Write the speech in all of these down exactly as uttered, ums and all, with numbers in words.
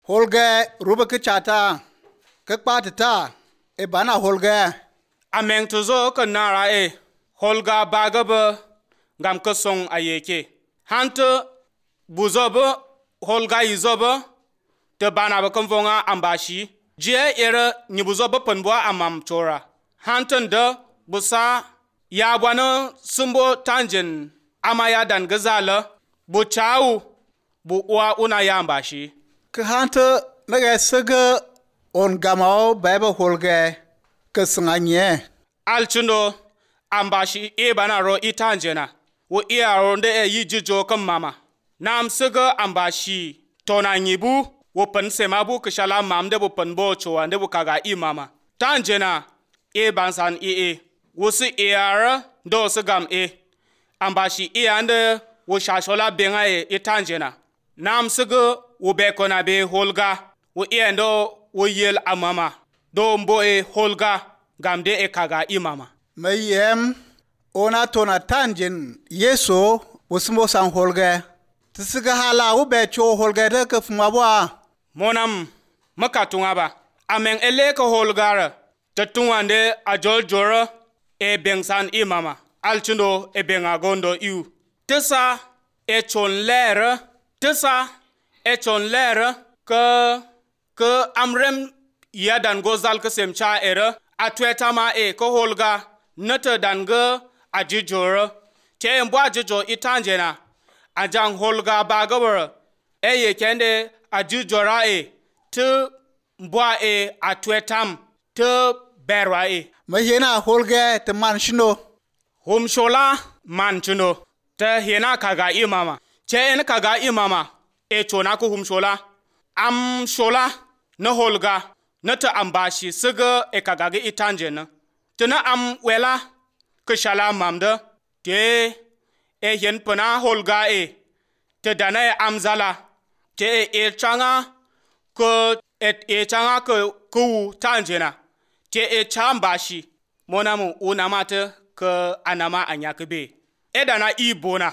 holga ruba ke chata ke patata e bana holga ameng tuzo ka nara e holga bagaba ngam ka song ayeke hante buzoba holga izoba te bana ba konvonga ambashi je era nyibuzoba panbwa amam chora hantanda busa ya bwana sumbo tanjen amaya dan gazala bu chau bu wa una ya ambashi ke hante naga sega on gamao baba holga ke sanganye alchundo ambashi e bana ro itanjena wo iya ro nde e yijijo kan mama nam sega ambashi tona nyibu wo pan semabu kishala mamde bu pan bo chowa nde bu kaga i mama tanjena e bansan e e wo si e ara do sigam e ambashi e ande wo shashola benga e itanjena nam sega wo be kona be holga wo e ndo wo yel amama do mbo e holga gamde e kaga i mama mayem ona tona tanjen yeso wosmo san holga tisiga hala wo be cho holga de ke fumabwa monam makatunga ba ameng ele ko holgara tatungande ajol jora e bengsan i mama alchundo e benga gondo iu tisa e chon lera tisa e chon lera ke ke amrem yadan gozal ke semcha era atweta ma e ko holga nata danga ajijora te mbwa ajijo itanjena ajang holga bagawara e ye kende ajijora e te mbwa e atwetam te berwa e mayena holga te manshino humshola manchuno te hena kaga imama che en kaga imama e chona ko humshola am shola na holga nata ambashi siga e kaga ge itanjena tena am wela kishala mamda te e yen pana holga e te dana e amzala te e changa ko et e changa ko ku tanjena te e chambashi monamu unamata ko anama anyakbe e dana ibona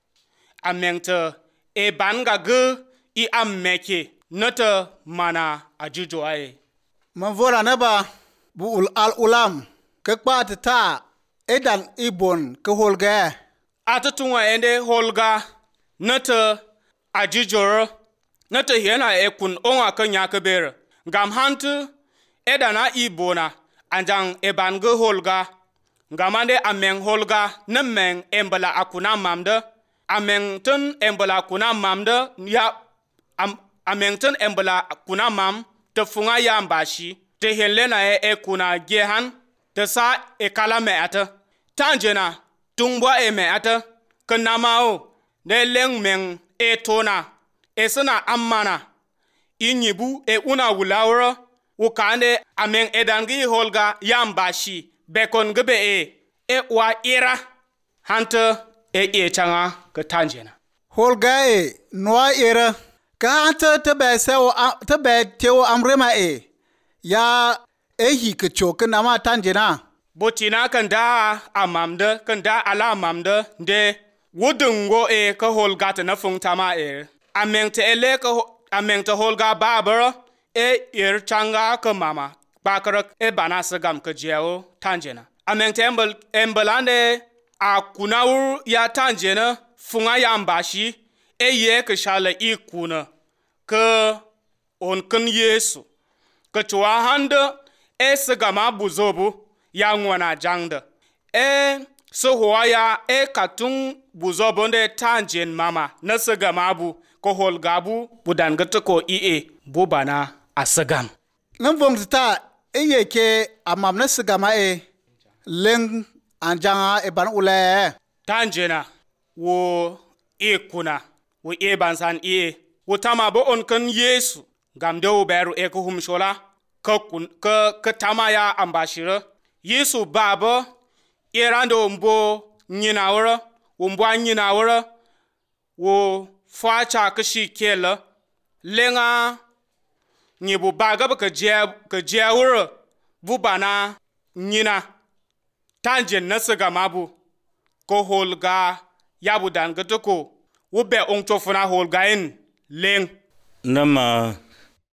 amenta e banga ge i ammeke nata mana ajujo ai manvora naba bu al ulam ke patata edan ibon ke holga atatunwa ende holga nata ajijoro nata hena ekun onwa kanya kabere ngam hantu edana ibona anjang ebange holga ngamande ameng holga nemeng embala akuna mamda ameng tun embala akuna mamda ya am, ameng tun embala akuna mam te funga ya mbashi te helena e ekuna gehan te sa e kala me ata tanjena tungwa e me ata kanamao ne leng meng e tona e sana amana inyibu e una wulawra ukande ameng edangi holga yambashi bekon gbe e e wa ira hanta e e changa ka tanjena holga e noa era ka hanta te be se o te be te o amrema e ya e hi ke chok na ma tanjena botina kanda amamda kanda ala amamda de wudungo e ka holga ta na fungtama e ameng te ele ka ameng te holga babara e ir changa ka mama bakara e bana sagam ka jeo tanjena ameng te embal embalande a kunawur ya tanjena funga ya mbashi e ye ka shala ikuna ka on kan yesu ka chwa handa e sagama buzobu ya ngwana jangda e so hoya e katun buzobonde tanjen mama na sagama bu ko holgabu budan gata ko ie bubana asagam nan vong ta e yeke amam na sagama e leng anjanga e ban ule tanjena wo e kuna wo e bansan ie wo tama bo on kan yesu gamde wo beru e ko humshola ka kun ka ka tama ya ambashira yesu baba irando mbo nyina wora wo mbo nyina wora wo facha kashi kela lenga nyibu baga ka je ka je wora bu bana nyina tanjen na saga mabu ko holga yabu dan gatoko wo be on tofuna holga en leng nama